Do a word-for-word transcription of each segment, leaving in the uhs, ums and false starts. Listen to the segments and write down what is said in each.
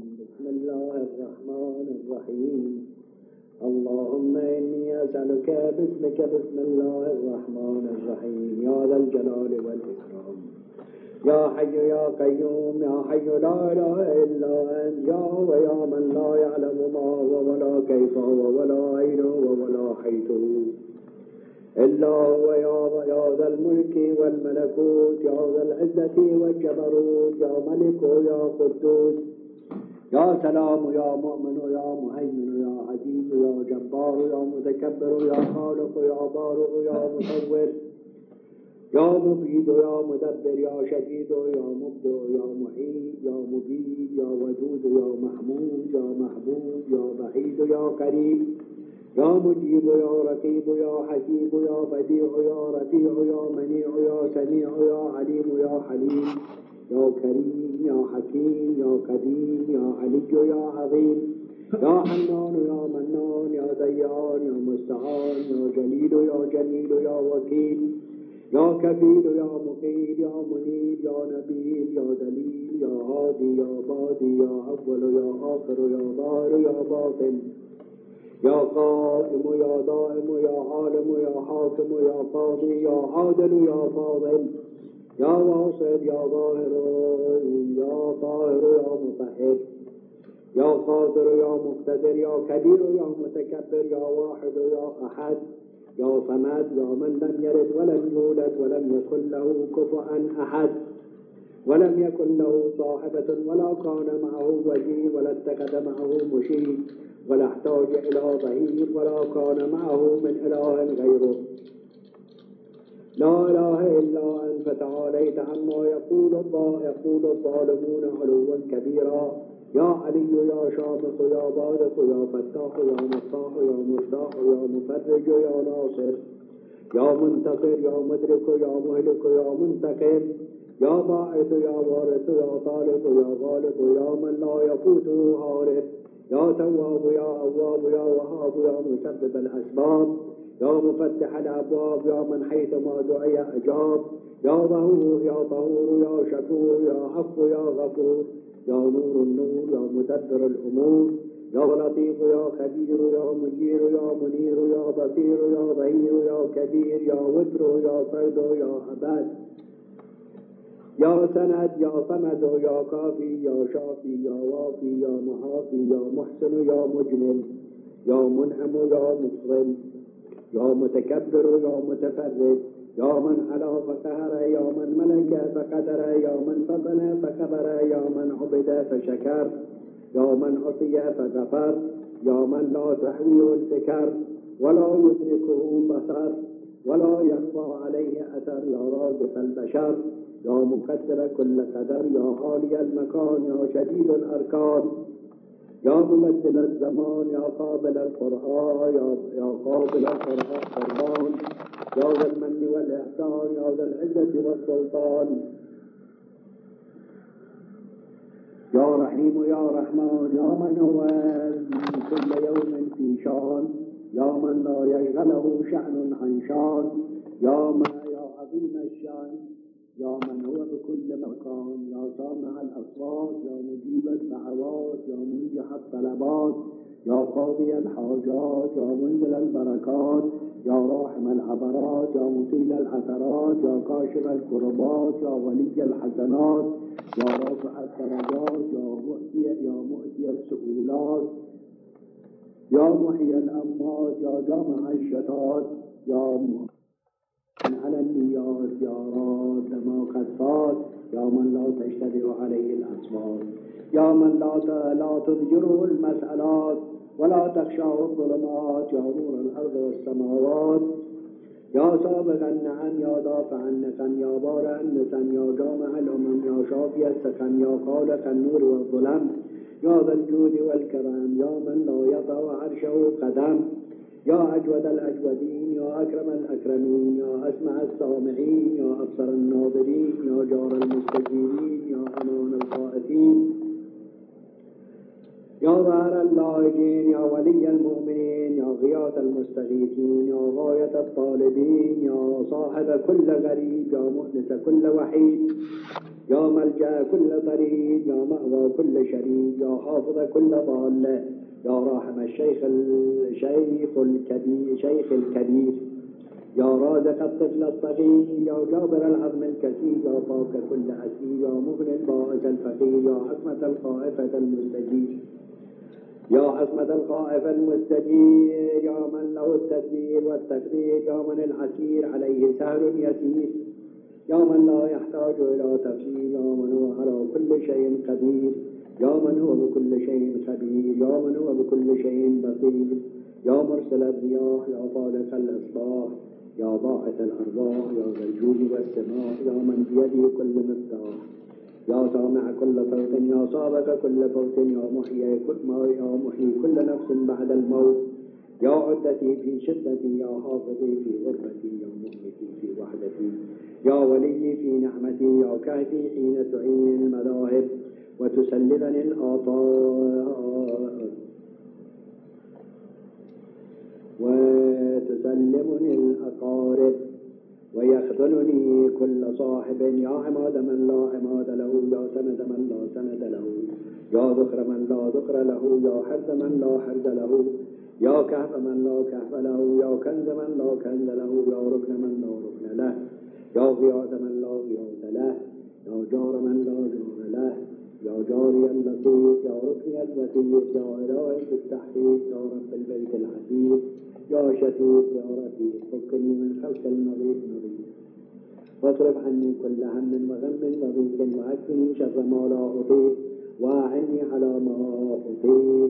بسم الله الرحمن الرحيم. اللهم إني أسألك باسمك بسم الله الرحمن الرحيم يا ذا الجلال والإكرام يا حي يا قيوم يا حي لا إله إلا أنت يا هو يا من لا يعلم ما هو ولا كيف هو ولا أين هو ولا حيث إلا هو يا ذا الملك والملكوت يا ذا العزة والجبروت يا ملك يا قدوس يا سلام يا مؤمن يا مهيمن يا عزيز يا جبار يا متكبر يا خالق يا بارئ يا مصور يا مبيد يا مدبر يا شديد يا مبدع يا معيد يا مبيد يا ودود يا محمود يا محبوب يا بعيد يا قريب يا مجيب يا رقيب يا حسيب يا بديع يا رفيع يا منيع يا سميع يا عليم يا حليم يا كريم يا حكيم يا قديم يا علي يا عظيم يا حنان يا منان يا ديان يا مستعان يا جليل يا جميل يا وكيل يا كفيل يا مقيل يا منيب يا نبيل يا دليل يا هادي يا بادي يا أول يا آخر يا ظاهر يا باطن يا قائم يا دائم يا عالم يا حاكم يا قاضي يا عادل يا فاضل يا واصل يا ظاهر يا طاهر يا مطهر يا قادر يا مقتدر يا كبير يا متكبر يا واحد يا أحد يا صمد يا من لم يلد ولم يولد ولم يكن له كفوا أحد ولم يكن له صاحبة ولا كان معه وزير ولا اتخذ معه مشير ولا احتاج إلى ظهير ولا كان معه من إله غيره لا إله إلا أنت فتعاليت عما يقول الله يقول الظالمون علوا كبيرا يا علي يا شامخ يا بارق يا فتاح يا مفتاح يا مفتاح يا مفرج يا ناصر يا منتصر يا مدرك يا مهلك يا منتقم يا باعث يا وارث يا طالب يا غالب يا من لا يفوته هارب يا تواب يا أواب يا وهاب يا مسبب الأسباب يا مفتح الأبواب يا من حيثما دعي أجاب يا ظهور يا طهور يا شكور يا عفو يا غفور يا نور النور يا مدبر الأمور يا لطيف يا خبير يا مجير يا منير يا بصير يا ظهير يا كبير يا وتر يا فرد يا أبد يا سند يا صمد يا كافي يا شافي يا وافي يا محافي يا محسن يا مجمل يا منعم يا مفضل يا متكبر يا متفرد يا من علا فقهر يا من ملك فقدر يا من فضل فكبر يا من عبد فشكر يا من عصي فغفر يا من لا تحويه الفكر ولا يدركه بصر ولا يخفى عليه أثر يا رازق البشر يا مقدر كل قدر يا عالي المكان يا شديد الأركان يا ممثل الزمان يا قابل القرآن يا يا قابل القرآن يا ذا المن والإحسان يا ذا العزة والسلطان يا رحيم يا رحمن يا من هو كل يوم في شان يا من لا يشغله شأن عن شان يا ما يا عظيم الشان يا من هو بكل مكان يا سامع الأصوات يا مجيب الدعوات يا منجح الطلبات يا قاضي الحاجات يا منزل البركات يا راحم العبرات يا مطيل العثرات يا كاشف الكربات يا ولي الحسنات يا رافع الدرجات يا مؤتي يا مؤتي السؤولات يا محيي الأموات يا جامع الشتات يا على النيات يا راد ما قد فات يا من لا تشتبه عليه الأسباب يا من لا لا تضجره المسألات ولا تخشاه الظلمات يا نور الأرض والسماوات يا سابق النعم يا دافع النقم يا بارع النسم يا جامع الأمم يا شافي السقم يا خالق النور والظلم يا ذا الجود والكرم يا من لا يضع عرشه قدم يا أجود الأجودين يا أكرم الأكرمين يا أسمع السامعين يا أبصر الناظرين يا جار المستجيبين يا أمان الخائفين يا ظهر اللاجئين يا ولي المؤمنين يا غياث المستغيثين يا غاية الطالبين يا صاحب كل غريب يا مؤنس كل وحيد يا ملجأ كل طريق، يا مأوى كل شريك، يا حافظ كل ضال، يا راحم الشيخ الشيخ الكبير شيخ الكبير، يا رازق الطفل الصغير، يا جابر العظم الكثير، يا فوق كل أسير، يا مغني البائس الفقير، يا عصمة الخائفة المستجير، يا عصمة الخائف المستجير، يا من له التدبير والتقدير، يا من العسير عليه سهل يسير، يا من لا يحتاج إلى تفسير، يا من هو على كل شيء قدير، يا من هو بكل شيء خبير، يا من هو بكل شيء بصير، يا مرسل الرياح، يا خالق الإصلاح، يا باعث الأرواح، يا ذا الجود والسماء، يا من بيده كل مفتاح، يا سامع كل صوت، يا سابق كل فوت، يا محيي كل ما يا محيي كل نفس بعد الموت، يا عدتي في شدتي، يا حافظي في غربتي، يا مهلكي في وحدتي، يا ولي في نعمتي، يا كافي حين تعين المذاهب وتسلبني الآطار وتسلمني الأقارب ويخذلني كل صاحب، يا عماد من لا عماد له، يا سند من لا سند له، يا ذكر من لا ذكر له، يا حرز من لا حرز له، يا كهف من لا كهف له، يا كنز من لا كنز له، يا ركن من لا ركن له، يا غياث من لا غياث له، يا جار من لا جار له، يا جاري اللطيف، يا ركني الوثيق، يا إلهي في التحقيق، يا رب البيت العتيق، يا شفيق يا رفيق، فكني من خلق النظيف نظيف، واصرف عني كل هم وغم وضيق، واكفني شر ما لا أطيق، واعني على ما أطيق،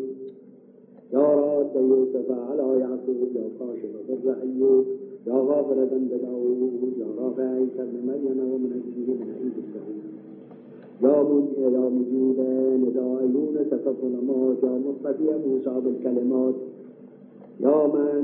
يا راد يوسف على يعقوب، يا كاشف ضر أيوب، يا غافر ذنب داوود، يا رافع عيسى ابن مريم ومنجيه من عيد الداوود، يا يا مجيب نداء يونس في الظلمات، يا مصطفي موسى بالكلمات، يا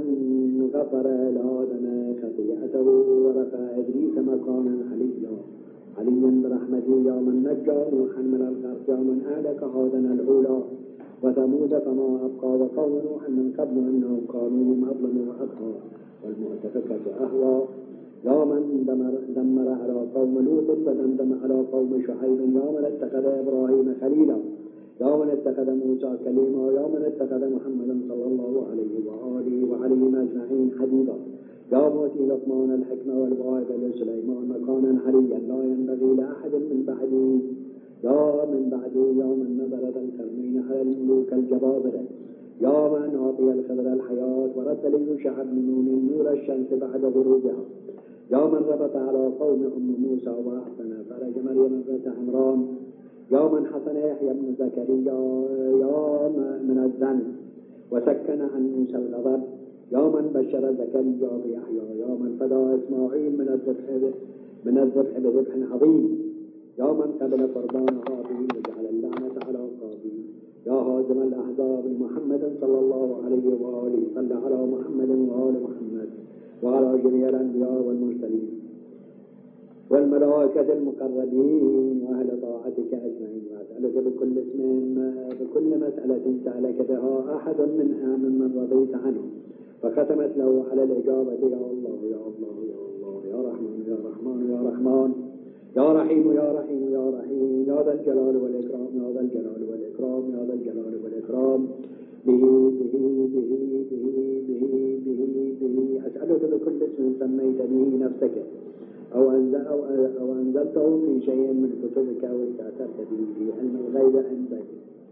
من غفر لآدم خطيئته ورفع إدريس مكانا عليا عليا برحمته، يا من نجى نوحا من الغرق، يا من أهلك عادا الأولى وثمود فما أبقى، وقوم نوح من قبل أنهم كانوا هم أظلم وأطغى والمؤتفكة أهوى، يا من دمر, دمر على قوم لوط ودمدم على قوم شعيب، يا من اتخذ إبراهيم خليلا، يا من اتخذ موسى كليما، يا من اتخذ محمدا صلى الله عليه وآله وعليهم أجمعين حبيبا، يا موتي لقمان الحكمة والواعظ لسليمان مكانا عليا لا ينبغي لأحد من بعدي، يا من بعدي، يا من نظر ذا القرنين على الملوك الجبابرة، يا من أعطي الخضر الحياة ورد ليوشع بن نون نور الشمس بعد غروبها، يا من ربط على قوم أم موسى وأحسن فرج مريم ابنة عمران، يا من حسن يحيى بن زكريا يا من الذنب وسكن عن موسى الغضب، يا من بشر زكريا بيحيى، يا من فدى إسماعيل من الذبح من الذبح بذبح عظيم، يا من قبل قربان هابيل وجعل اللعنة على قابيل، يا هازم الأحزاب محمد صلى الله عليه وآله، صل على محمد وآل محمد وعلى جميع الأنبياء والمرسلين والملائكة المقربين وأهل طاعتك أجمعين، وأسألك بكل اسم بكل مسألة سألك بها أحد من ممن رضيت عنه فختمت له على الإجابة، يا الله يا الله يا الله يا رحمن يا رحمن يا رحمن يا رحيم يا رحيم يا رحيم، يا ذا الجلال والإكرام يا ذا الجلال والإكرام يا ذا الجلال والإكرام، به به به به به به به أسألك بكل اسم سميت به نفسك أو أنزل أو أو أنزلته في شيء من كتبك أو استأثرت به في علم الغيب عندك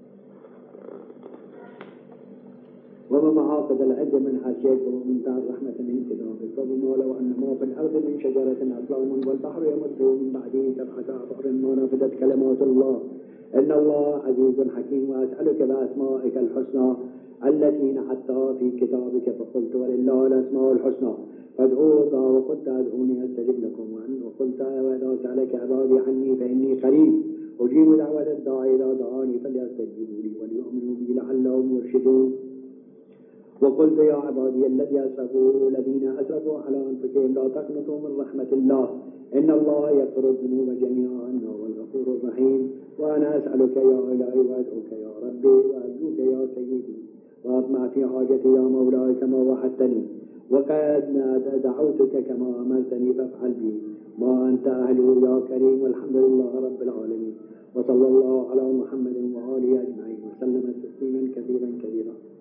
ومعاقد العد من حاشيك ومنتهى الرحمة من كتابك، وبما لو أن ما في الأرض من شجرة أقلام والبحر يمده من بعده سبعة أبحر ما نفدت كلمات الله، إن الله عزيز حكيم، وأسألك بأسمائك الحسنى التي نعتها في كتابك، فقلت ولله الأسماء الحسنى فادعوك، وقلت أدعوني أستجب لكم، وأن وقلت وإذا سألك عبادي عني فإني قريب أجيب دعوة الداعي إذا دعاني فليستجيبوا لي وليؤمنوا بي لعلهم يرشدون، وقلت يا عبادي الذين أسرفوا الذين أسرفوا على أنفسهم لا تقنطوا من رحمة الله إن الله يغفر الذنوب جميعا إنه هو الغفور الرحيم، وأنا أسألك يا إلهي وأدعوك يا ربي وأرجوك يا سيدي وأطمع في حاجتي يا مولاي كما وعدتني، وقد دعوتك كما أمرتني فافعل بي ما أنت أهله يا كريم، والحمد لله رب العالمين، وصلى الله على محمد وآله أجمعين وسلم تسليما كثيرا كثيرا.